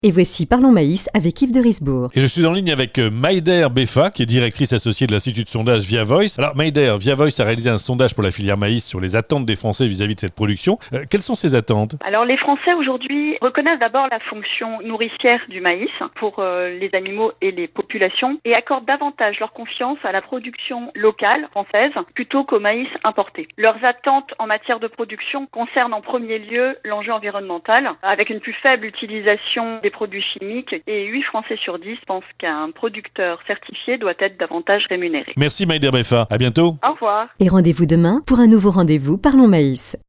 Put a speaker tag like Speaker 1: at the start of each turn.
Speaker 1: Et voici Parlons Maïs avec Yves de Risbourg.
Speaker 2: Et je suis en ligne avec Maïder Beffa, qui est directrice associée de l'Institut de sondage Via Voice. Alors Maïder, Via Voice a réalisé un sondage pour la filière maïs sur les attentes des Français vis-à-vis de cette production. Quelles sont ces attentes ?
Speaker 3: Alors les Français aujourd'hui reconnaissent d'abord la fonction nourricière du maïs pour les animaux et les populations et accordent davantage leur confiance à la production locale française plutôt qu'au maïs importé. Leurs attentes en matière de production concernent en premier lieu l'enjeu environnemental, avec une plus faible utilisation des produits chimiques, et 8 Français sur 10 pensent qu'un producteur certifié doit être davantage rémunéré.
Speaker 2: Merci Maïder Beffa, à bientôt.
Speaker 3: Au revoir.
Speaker 1: Et rendez-vous demain pour un nouveau rendez-vous Parlons Maïs.